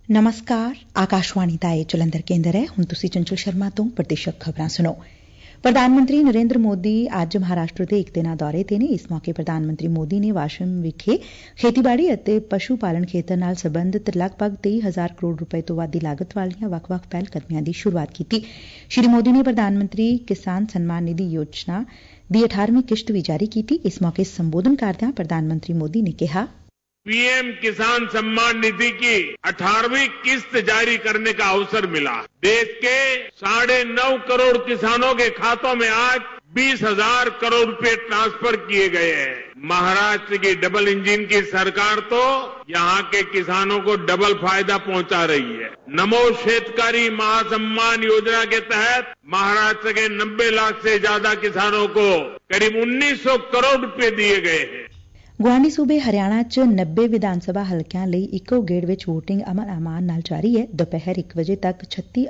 ਨਮਸਕਾਰ, ਆਕਾਸ਼ਵਾਣੀ ਦਾ ਇਹ ਜਲੰਧਰ ਕੇਂਦਰ ਹੈ। ਹੁਣ ਤੁਸੀਂ ਚੰਚਲ ਸ਼ਰਮਾ ਤੋਂ ਪ੍ਰਦੇਸ਼ਕ ਖਬਰਾਂ ਸੁਣੋ। ਪ੍ਰਧਾਨ ਮੰਤਰੀ ਨਰੇਂਦਰ ਮੋਦੀ ਅੱਜ ਮਹਾਰਾਸ਼ਟਰ ਦੇ ਇੱਕ ਦਿਨਾਂ ਦੌਰੇ ਤੇ ਨੇ। ਇਸ ਮੌਕੇ ਪ੍ਰਧਾਨ ਮੰਤਰੀ ਮੋਦੀ ਨੇ ਵਾਸ਼ਿਮ ਵਿਖੇ ਖੇਤੀਬਾੜੀ ਅਤੇ ਪਸ਼ੂ ਪਾਲਣ ਖੇਤਰ ਨਾਲ ਸਬੰਧਤ ਲਗਭਗ 23,000 ਕਰੋੜ ਰੁਪਏ ਤੋਂ ਵੱਧ ਦੀ ਲਾਗਤ ਵਾਲੀਆਂ ਵੱਖ-ਵੱਖ ਪਹਿਲਕਦਮੀਆਂ ਦੀ ਸ਼ੁਰੂਆਤ ਕੀਤੀ। ਸ੍ਰੀ ਮੋਦੀ ਨੇ ਪ੍ਰਧਾਨ ਮੰਤਰੀ ਕਿਸਾਨ ਸਨਮਾਨ ਨਿਧੀ ਯੋਜਨਾ ਦੀ 18ਵੀਂ ਕਿਸ਼ਤ ਵੀ ਜਾਰੀ ਕੀਤੀ। ਇਸ ਮੌਕੇ ਸੰਬੋਧਨ ਕਰਦਿਆਂ ਪ੍ਰਧਾਨ ਮੰਤਰੀ ਮੋਦੀ ਨੇ ਕਿਹਾ, पीएम किसान सम्मान निधि की 18वीं किस्त जारी करने का अवसर मिला। देश के 9.5 करोड़ किसानों के खातों में आज 20,000 करोड़ रुपए ट्रांसफर किए गए हैं। महाराष्ट्र की डबल इंजन की सरकार तो यहाँ के किसानों को डबल फायदा पहुंचा रही है। नमो शेतकारी महासम्मान योजना के तहत महाराष्ट्र के 90 लाख से ज्यादा किसानों को करीब 1900 करोड़ रुपए दिए गए हैं। ਗੁਆਂਢੀ ਸੂਬੇ ਹਰਿਆਣਾ 'ਚ 90 ਵਿਧਾਨ ਸਭਾ ਹਲਕਿਆਂ ਲਈ ਇੱਕੋ ਗੇੜ ਵਿੱਚ ਵੋਟਿੰਗ ਅਮਨ ਅਮਾਨ ਨਾਲ ਜਾਰੀ ਹੈ। ਦੁਪਹਿਰ 1 ਵਜੇ ਤੱਕ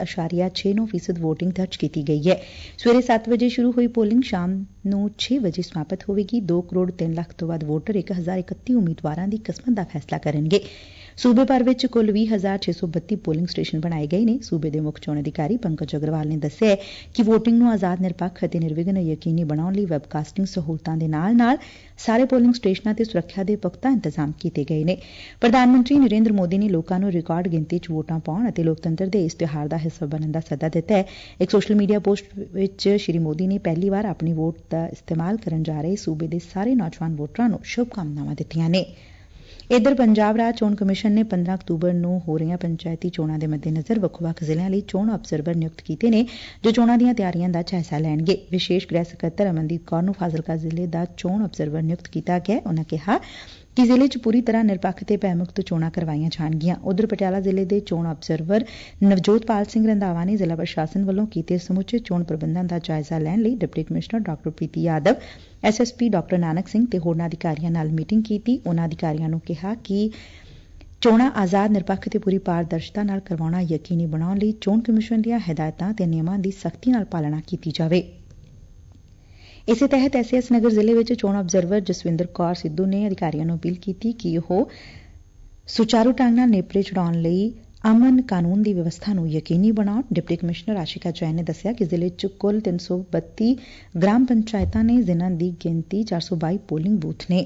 36.69% ਵੋਟਿੰਗ ਦਰਜ ਕੀਤੀ ਗਈ ਹੈ। ਸਵੇਰੇ 7 ਵਜੇ ਸ਼ੁਰੂ ਹੋਈ ਪੋਲਿੰਗ ਸ਼ਾਮ ਨੂੰ 6 ਵਜੇ ਸਮਾਪਤ ਹੋਵੇਗੀ। 2 ਕਰੋੜ 3 ਲੱਖ ਤੋਂ ਵੱਧ ਵੋਟਰ 1,031 ਉਮੀਦਵਾਰਾਂ ਦੀ ਕਿਸਮਤ ਦਾ ਫੈਸਲਾ ਕਰਨਗੇ। ਸੂਬੇ ਭਰ ਵਿੱਚ ਕੁੱਲ 20,632 ਪੋਲਿੰਗ ਸਟੇਸ਼ਨ ਬਣਾਏ ਗਏ ਨੇ। ਸੂਬੇ ਦੇ ਮੁੱਖ ਚੋਣ ਅਧਿਕਾਰੀ ਪੰਕਜ ਅਗਰਵਾਲ ਨੇ ਦੱਸਿਆ ਕਿ ਵੋਟਿੰਗ ਨੂੰ ਆਜ਼ਾਦ, ਨਿਰਪੱਖ ਅਤੇ ਨਿਰਵਿਘਨ ਯਕੀਨੀ ਬਣਾਉਣ ਲਈ ਵੈਬਕਾਸਟਿੰਗ ਸਹੂਲਤਾਂ ਦੇ ਨਾਲ-ਨਾਲ ਸਾਰੇ ਪੋਲਿੰਗ ਸਟੇਸ਼ਨਾਂ ਤੇ ਸੁਰੱਖਿਆ ਦੇ ਪੁਖਤਾ ਇੰਤਜ਼ਾਮ ਕੀਤੇ ਗਏ ਨੇ। ਪ੍ਰਧਾਨ ਮੰਤਰੀ ਨਰੇਂਦਰ ਮੋਦੀ ਨੇ ਲੋਕਾਂ ਨੂੰ ਰਿਕਾਰਡ ਗਿਣਤੀ 'ਚ ਵੋਟਾਂ ਪਾਉਣ ਅਤੇ ਲੋਕਤੰਤਰ ਦੇ ਇਸ ਤਿਉਹਾਰ ਦਾ ਹਿੱਸਾ ਬਣਨ ਦਾ ਸੱਦਾ ਦਿੱਤਾ ਹੈ। ਇੱਕ ਸੋਸ਼ਲ ਮੀਡੀਆ ਪੋਸਟ ਵਿੱਚ ਸ੍ਰੀ ਮੋਦੀ ਨੇ ਪਹਿਲੀ ਵਾਰ ਆਪਣੀ ਵੋਟ ਦਾ ਇਸਤੇਮਾਲ ਕਰਨ ਜਾ ਰਹੇ ਸੂਬੇ ਦੇ ਸਾਰੇ ਨੌਜਵਾਨ ਵੋਟਰਾਂ ਨੂੰ ਸ਼ੁਭਕਾਮਨਾਵਾਂ ਦਿੱਤੀਆਂ ਨੇ। ਇੱਧਰ ਪੰਜਾਬ ਰਾਜ ਚੋਣ ਕਮਿਸ਼ਨ ਨੇ 15 ਅਕਤੂਬਰ ਨੂੰ ਹੋ ਰਹੀਆਂ ਪੰਚਾਇਤੀ ਚੋਣਾਂ ਦੇ ਮੱਦੇਨਜ਼ਰ ਵੱਖ-ਵੱਖ ਜ਼ਿਲ੍ਹਿਆਂ ਲਈ ਚੋਣ ਅਬਜ਼ਰਵਰ ਨਿਯੁਕਤ ਕੀਤੇ ਨੇ, ਜੋ ਚੋਣਾਂ ਦੀਆਂ ਤਿਆਰੀਆਂ ਦਾ ਜਾਇਜ਼ਾ ਲੈਣਗੇ। ਵਿਸ਼ੇਸ਼ ਗ੍ਰਹਿ ਸਕੱਤਰ ਅਮਨਦੀਪ ਕੌਰ ਨੂੰ ਫਾਜ਼ਿਲਕਾ ਜ਼ਿਲ੍ਹੇ ਦਾ ਚੋਣ ਅਬਜ਼ਰਵਰ ਨਿਯੁਕਤ ਕੀਤਾ ਗਿਆ। ਉਨਾਂ ਕਿਹਾ ਕਿ ਜ਼ਿਲ੍ਹੇ 'ਚ ਪੂਰੀ ਤਰ੍ਹਾਂ ਨਿਰਪੱਖ ਤੇ ਭੈਮੁਕਤ ਚੋਣਾਂ ਕਰਵਾਈਆਂ ਜਾਣਗੀਆਂ। ਉਧਰ ਪਟਿਆਲਾ ਜ਼ਿਲ੍ਹੇ ਦੇ ਚੋਣ ਅਬਜ਼ਰਵਰ ਨਵਜੋਤਪਾਲ ਸਿੰਘ ਰੰਧਾਵਾ ਨੇ ਜ਼ਿਲ੍ਹਾ ਪ੍ਰਸ਼ਾਸਨ ਵੱਲੋਂ ਕੀਤੇ ਸਮੁੱਚੇ ਚੋਣ ਪ੍ਰਬੰਧਾਂ ਦਾ ਜਾਇਜ਼ਾ ਲੈਣ ਲਈ ਡਿਪਟੀ ਕਮਿਸ਼ਨਰ ਡਾ. ਪ੍ਰੀਤੀ ਯਾਦਵ, SSP ਡਾ. ਨਾਨਕ ਸਿੰਘ ਤੇ ਹੋਰਨਾਂ ਅਧਿਕਾਰੀਆਂ ਨਾਲ ਮੀਟਿੰਗ ਕੀਤੀ। ਉਨਾਂ ਅਧਿਕਾਰੀਆਂ ਨੂੰ ਕਿਹਾ ਕਿ ਚੋਣਾਂ ਆਜ਼ਾਦ, ਨਿਰਪੱਖ ਤੇ ਪੂਰੀ ਪਾਰਦਰਸ਼ਤਾ ਨਾਲ ਕਰਵਾਉਣਾ ਯਕੀਨੀ ਬਣਾਉਣ ਲਈ ਚੋਣ ਕਮਿਸ਼ਨ ਦੀਆਂ ਹਦਾਇਤਾਂ ਤੇ ਨਿਯਮਾਂ ਦੀ ਸਖ਼ਤੀ ਨਾਲ ਪਾਲਣਾ ਕੀਤੀ ਜਾਵੇ। ਇਸੇ ਤਹਿਤ SS ਨਗਰ ਜ਼ਿਲ੍ਹੇ ਵਿੱਚ ਚੋਣ ਅਬਜ਼ਰਵਰ ਜਸਵਿੰਦਰ ਕੌਰ ਸਿੱਧੂ ਨੇ ਅਧਿਕਾਰੀਆਂ ਨੂੰ ਅਪੀਲ ਕੀਤੀ ਕਿ ਉਹ ਸੁਚਾਰੂ ਢੰਗ ਨਾਲ ਨੇਪਰੇ ਚੜਾਉਣ ਲਈ ਅਮਨ ਕਾਨੂੰਨ ਦੀ ਵਿਵਸਥਾ ਨੂੰ ਯਕੀਨੀ ਬਣਾਉਣ। ਡਿਪਟੀ ਕਮਿਸ਼ਨਰ ਆਸ਼ਿਕਾ ਜੈਨ ਨੇ ਦੱਸਿਆ ਕਿ ਜ਼ਿਲ੍ਹੇ 'ਚ ਕੁੱਲ 332 ਗ੍ਰਾਮ ਪੰਚਾਇਤਾਂ ਨੇ, ਜਿਨ੍ਹਾਂ ਦੀ ਗਿਣਤੀ 422 ਪੋਲਿੰਗ ਬੂਥ ਨੇ।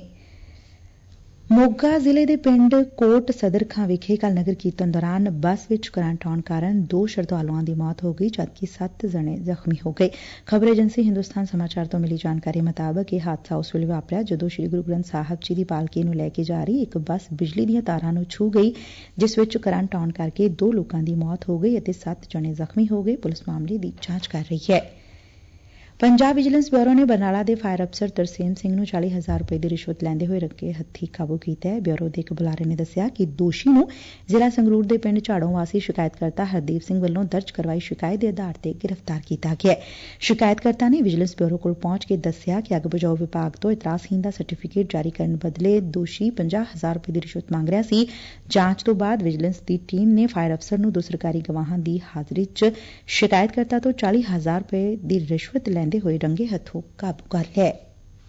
ਮੋਗਾ ਜ਼ਿਲ੍ਹੇ ਦੇ ਪਿੰਡ ਕੋਟ ਸਦਰ ਖਾਂ ਵਿਖੇ ਕੱਲ੍ਹ ਨਗਰ ਕੀਰਤਨ ਦੌਰਾਨ ਬੱਸ ਵਿੱਚ ਕਰੰਟ ਆਉਣ ਕਾਰਨ 2 ਸ਼ਰਧਾਲੂਆਂ ਦੀ ਮੌਤ ਹੋ ਗਈ, ਜਦਕਿ 7 ਜਣੇ ਜ਼ਖਮੀ ਹੋ ਗਏ। ਖਬਰ ਏਜੰਸੀ ਹਿੰਦੁਸਤਾਨ ਸਮਾਚਾਰ ਤੋਂ ਮਿਲੀ ਜਾਣਕਾਰੀ ਮੁਤਾਬਕ ਇਹ ਹਾਦਸਾ ਉਸ ਵੇਲੇ ਵਾਪਰਿਆ ਜਦੋਂ ਸ੍ਰੀ ਗੁਰੂ ਗ੍ਰੰਥ ਸਾਹਿਬ ਜੀ ਦੀ ਪਾਲਕੀ ਨੂੰ ਲੈ ਕੇ ਜਾ ਰਹੀ ਇੱਕ ਬੱਸ ਬਿਜਲੀ ਦੀਆਂ ਤਾਰਾਂ ਨੂੰ ਛੂਹ ਗਈ, ਜਿਸ ਵਿੱਚ ਕਰੰਟ ਆਉਣ ਕਰਕੇ 2 ਲੋਕਾਂ ਦੀ ਮੌਤ ਹੋ ਗਈ ਅਤੇ 7 ਜਣੇ ਜ਼ਖਮੀ ਹੋ ਗਏ। ਪੁਲਿਸ ਮਾਮਲੇ ਦੀ ਜਾਂਚ ਕਰ ਰਹੀ ਹੈ। ਪੰਜਾਬ ਵਿਜੀਲੈਂਸ ਬਿਊਰੋ ਨੇ ਬਰਨਾਲਾ ਦੇ ਫਾਇਰ ਅਫਸਰ ਤਰਸੇਮ ਸਿੰਘ ਨੂੰ 40,000 ਰੁਪਏ ਦੀ ਰਿਸ਼ਵਤ ਲੈਂਦੇ ਹੋਏ ਰੰਗੇ ਹੱਥੀਂ ਕਾਬੂ ਕੀਤਾ ਹੈ। ਬਿਊਰੋ ਦੇ ਇੱਕ ਬੁਲਾਰੇ ਨੇ ਦੱਸਿਆ ਕਿ ਦੋਸ਼ੀ ਨੂੰ ਜ਼ਿਲ੍ਹਾ ਸੰਗਰੂਰ ਦੇ ਪਿੰਡ ਝਾੜੋਂ ਵਾਸੀ ਸ਼ਿਕਾਇਤਕਰਤਾ ਹਰਦੀਪ ਸਿੰਘ ਵੱਲੋਂ ਦਰਜ ਕਰਵਾਈ ਸ਼ਿਕਾਇਤ ਦੇ ਆਧਾਰ ਤੇ ਗ੍ਰਿਫਤਾਰ ਕੀਤਾ ਗਿਆ ਹੈ। ਸ਼ਿਕਾਇਤਕਰਤਾ ਨੇ ਵਿਜੀਲੈਂਸ ਬਿਊਰੋ ਕੋਲ ਪਹੁੰਚ ਕੇ ਦੱਸਿਆ ਕਿ ਅੱਗ ਬੁਝਾਊ ਵਿਭਾਗ ਤੋਂ ਇਤਰਾਜ਼ਹੀਣ ਦਾ ਸਰਟੀਫਿਕੇਟ ਜਾਰੀ ਕਰਨ ਬਦਲੇ ਦੋਸ਼ੀ 50,000 ਰੁਪਏ ਦੀ ਰਿਸ਼ਵਤ ਮੰਗ ਰਿਹਾ ਸੀ। ਜਾਂਚ ਤੋਂ ਬਾਅਦ ਵਿਜੀਲੈਂਸ ਦੀ ਟੀਮ ਨੇ ਫਾਇਰ ਅਫਸਰ ਨੂੰ 2 ਸਰਕਾਰੀ ਗਵਾਹਾਂ ਦੀ ਹਾਜ਼ਰੀ 'ਚ ਸ਼ਿਕਾਇਤਕਰਤਾ ਤੋਂ 40,000 ਰੁਪਏ ਦੀ ਰਿਸ਼ਵਤ ਲੈਂਦੇ ਹੋਏ ਰੰਗੇ ਹੱਥੋਂ ਕਾਬੂ ਕਰ ਲਿਆ ਹੈ।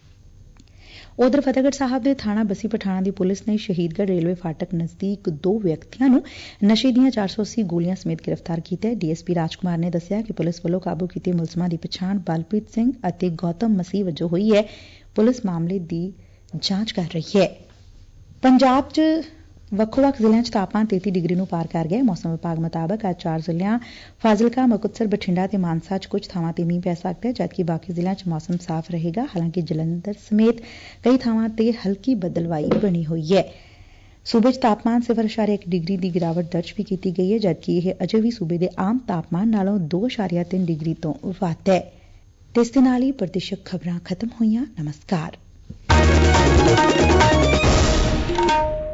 ਉਧਰ ਫਤਿਹਗੜ੍ਹ ਸਾਹਿਬ ਦੇ ਥਾਣਾ ਬੱਸੀ ਪਠਾਣਾ ਦੀ ਪੁਲਿਸ ਨੇ ਸ਼ਹੀਦਗੜ੍ਹ ਰੇਲਵੇ ਫਾਟਕ ਨਜ਼ਦੀਕ 2 ਵਿਅਕਤੀਆਂ ਨੂੰ ਨਸ਼ੇ ਦੀਆਂ 480 ਗੋਲੀਆਂ ਸਮੇਤ ਗ੍ਰਿਫਤਾਰ ਕੀਤਾ ਹੈ। DSP ਰਾਜਕੁਮਾਰ ਨੇ ਦੱਸਿਆ ਕਿ ਪੁਲਿਸ ਵੱਲੋਂ ਕਾਬੂ ਕੀਤੇ ਮੁਲਜ਼ਮਾਂ ਦੀ ਪਛਾਣ ਬਲਪ੍ਰੀਤ ਸਿੰਘ ਅਤੇ ਗੌਤਮ ਮਸੀਹ ਵਜੋਂ ਹੋਈ ਹੈ। ਪੁਲਿਸ ਮਾਮਲੇ ਦੀ ਜਾਂਚ ਕਰ ਰਹੀ ਹੈ। ਪੰਜਾਬ 'ਚ ਵੱਖੋ-ਵੱਖ ਜ਼ਿਲ੍ਹਿਆਂ 'ਚ ਤਾਪਮਾਨ 33 ਡਿਗਰੀ ਨੂੰ ਪਾਰ ਕਰ ਗਿਆ। ਮੌਸਮ ਵਿਭਾਗ ਮੁਤਾਬਕ ਅੱਜ 4 ਜ਼ਿਲ੍ਹਿਆਂ ਫਾਜ਼ਿਲਕਾ, ਮੁਕਤਸਰ, ਬਠਿੰਡਾ ਤੇ ਮਾਨਸਾ 'ਚ ਕੁਝ ਥਾਵਾਂ ਤੇ ਮੀਂਹ ਪੈ ਸਕਦਾ ਹੈ, ਜਦਕਿ ਬਾਕੀ ਜ਼ਿਲ੍ਹਿਆਂ 'ਚ ਮੌਸਮ ਸਾਫ਼ ਰਹੇਗਾ। ਹਾਲਾਂਕਿ ਜਲੰਧਰ ਸਮੇਤ ਕਈ ਥਾਵਾਂ ਤੇ ਹਲਕੀ ਬੱਦਲਵਾਈ ਬਣੀ ਹੋਈ ਹੈ। ਸੂਬੇ 'ਚ ਤਾਪਮਾਨ 0.1 ਡਿਗਰੀ ਦੀ ਗਿਰਾਵਟ ਦਰਜ ਵੀ ਕੀਤੀ ਗਈ ਹੈ, ਜਦਕਿ ਇਹ ਅਜੇ ਵੀ ਸੂਬੇ ਦੇ ਆਮ ਤਾਪਮਾਨ ਨਾਲੋਂ 2.3 ਡਿਗਰੀ ਤੋਂ ਵੱਧ ਹੈ। ਤੇ ਇਸ ਦੇ ਨਾਲ ਹੀ ਪ੍ਰਦੇਸ਼ਕ ਖਬਰਾਂ ਖਤਮ ਹੋਈਆਂ। ਨਮਸਕਾਰ।